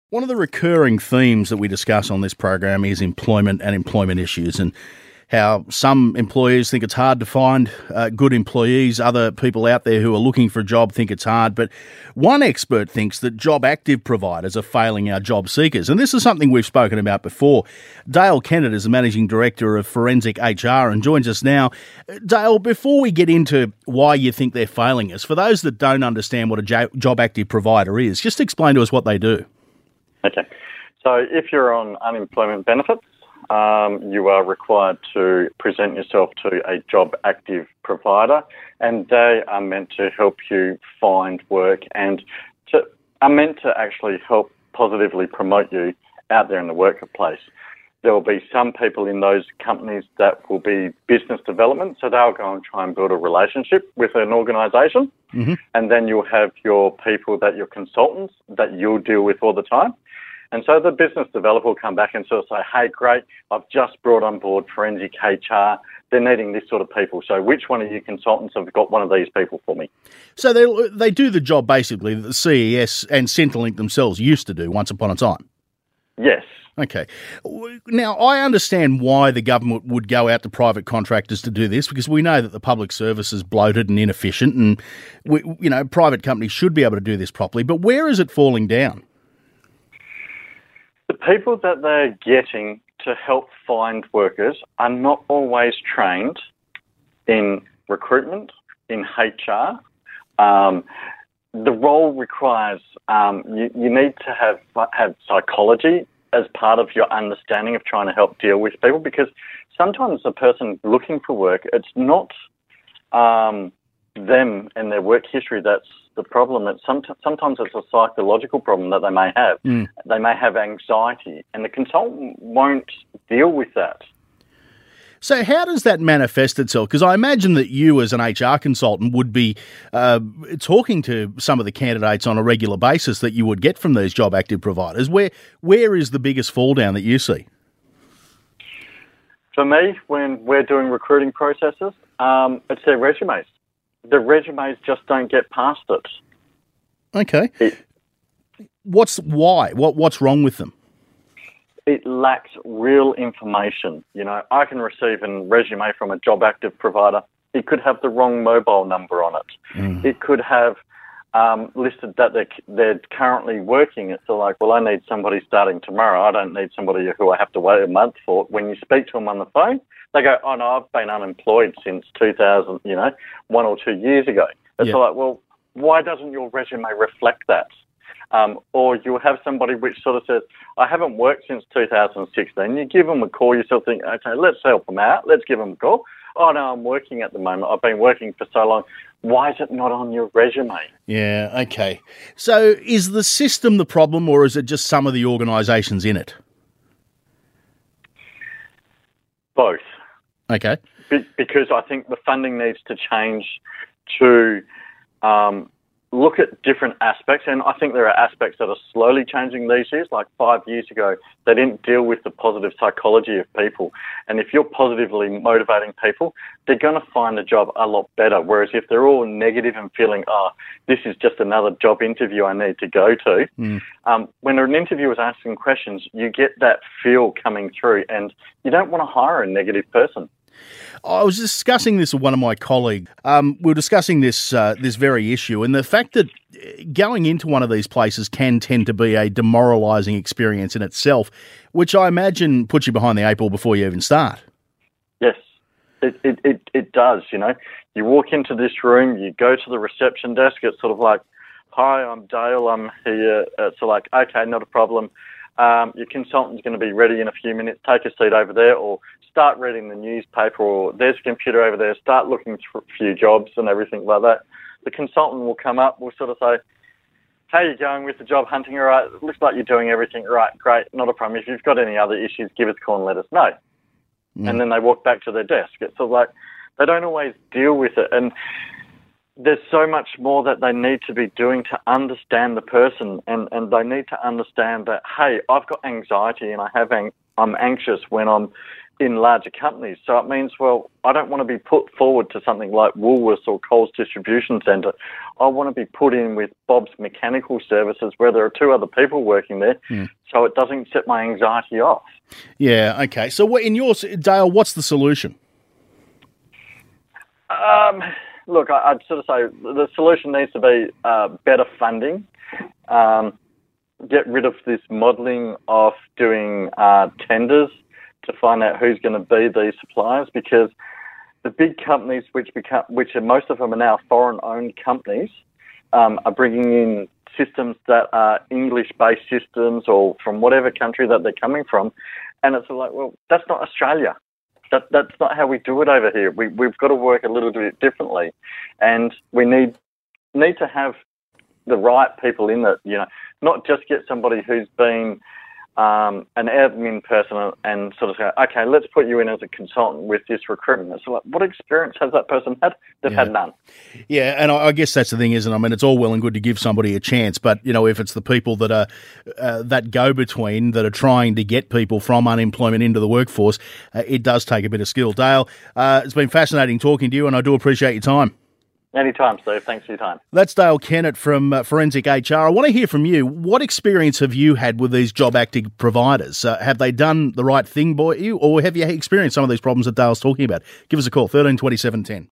One of the recurring themes that we discuss on this program is employment and employment issues, and how some employers think it's hard to find good employees. Other people out there who are looking for a job think it's hard. But one expert thinks that job active providers are failing our job seekers. And this is something we've spoken about before. Dale Kennett is the Managing Director of Forensic HR and joins us now. Dale, before we get into why you think they're failing us, for those that don't understand what a job active provider is, just explain to us what they do. Okay. So if you're on unemployment benefits, you are required to present yourself to a job active provider, and they are meant to help you find work and are meant to actually help positively promote you out there in the workplace. There will be some people in those companies that will be business development, so they'll go and try and build a relationship with an organisation, and then you'll have your people your consultants that you'll deal with all the time. And so the business developer will come back and sort of say, hey, great, I've just brought on board Forensic HR. They're needing this sort of people. So which one of you consultants have got one of these people for me? So they do the job basically that the CES and Centrelink themselves used to do once upon a time? Yes. Okay. Now, I understand why the government would go out to private contractors to do this, because we know that the public service is bloated and inefficient, and private companies should be able to do this properly. But where is it falling down? The people that they're getting to help find workers are not always trained in recruitment, in HR. The role requires you need to have psychology as part of your understanding of trying to help deal with people, because sometimes the person looking for work, it's not them and their work history that's the problem. It's sometimes it's a psychological problem that they may have. They may have anxiety, and the consultant won't deal with that. So how does that manifest itself? Because I imagine that you as an HR consultant would be talking to some of the candidates on a regular basis that you would get from these job active providers. Where is the biggest fall down that you see? For me, when we're doing recruiting processes, it's their resumes. The resumes just don't get past it. Okay. What's wrong with them? It lacks real information. I can receive a resume from a job active provider. It could have the wrong mobile number on it. It could have listed that they're currently working. It's like, well, I need somebody starting tomorrow. I don't need somebody who I have to wait a month for. When you speak to them on the phone, they go, oh, no, I've been unemployed since 2000, 1 or 2 years ago. It's like, well, why doesn't your resume reflect that? Or you'll have somebody which sort of says, I haven't worked since 2016. You give them a call, you sort of think, okay, let's help them out. Let's give them a call. Oh, no, I'm working at the moment. I've been working for so long. Why is it not on your resume? Yeah, okay. So is the system the problem, or is it just some of the organisations in it? Both. Okay. Because I think the funding needs to change to look at different aspects, and I think there are aspects that are slowly changing these years. Like 5 years ago, they didn't deal with the positive psychology of people. And if you're positively motivating people, they're going to find the job a lot better. Whereas if they're all negative and feeling, this is just another job interview I need to go to, when an interviewer is asking questions, you get that feel coming through, and you don't want to hire a negative person. I was discussing this with one of my colleagues. We were discussing this very issue, and the fact that going into one of these places can tend to be a demoralising experience in itself, which I imagine puts you behind the eight ball before you even start. Yes, it does. You walk into this room, you go to the reception desk. It's sort of like, hi, I'm Dale. I'm here. It's like, okay, not a problem. Your consultant's going to be ready in a few minutes. Take a seat over there, or start reading the newspaper, or there's a computer over there. Start looking for a few jobs and everything like that. The consultant will come up, will sort of say, how are you going with the job hunting? All right, it looks like you're doing everything right. Great, not a problem. If you've got any other issues, give us a call and let us know. And then they walk back to their desk. It's sort of like they don't always deal with it. And there's so much more that they need to be doing to understand the person, and they need to understand that, hey, I've got anxiety and I'm anxious when I'm in larger companies. So it means, well, I don't want to be put forward to something like Woolworths or Coles Distribution Centre. I want to be put in with Bob's Mechanical Services, where there are two other people working there, so it doesn't set my anxiety off. Yeah, okay. So in yours, Dale, what's the solution? Look, I'd sort of say the solution needs to be better funding, get rid of this modelling of doing tenders to find out who's going to be these suppliers, because the big companies, which are most of them are now foreign-owned companies, are bringing in systems that are English-based systems or from whatever country that they're coming from, and it's like, well, that's not Australia. That's not how we do it over here. We've got to work a little bit differently, and we need to have the right people in it. Not just get somebody who's been an admin person and sort of say, okay, let's put you in as a consultant with this recruitment. It's like, what experience has that person had? They've had none. Yeah, and I guess that's the thing, isn't it? I mean, it's all well and good to give somebody a chance, but, if it's the people that are that go-between that are trying to get people from unemployment into the workforce, it does take a bit of skill. Dale, it's been fascinating talking to you, and I do appreciate your time. Anytime, Steve. Thanks for your time. That's Dale Kennett from Forensic HR. I want to hear from you. What experience have you had with these job active providers? Have they done the right thing by you, or have you experienced some of these problems that Dale's talking about? Give us a call, 13 27 10.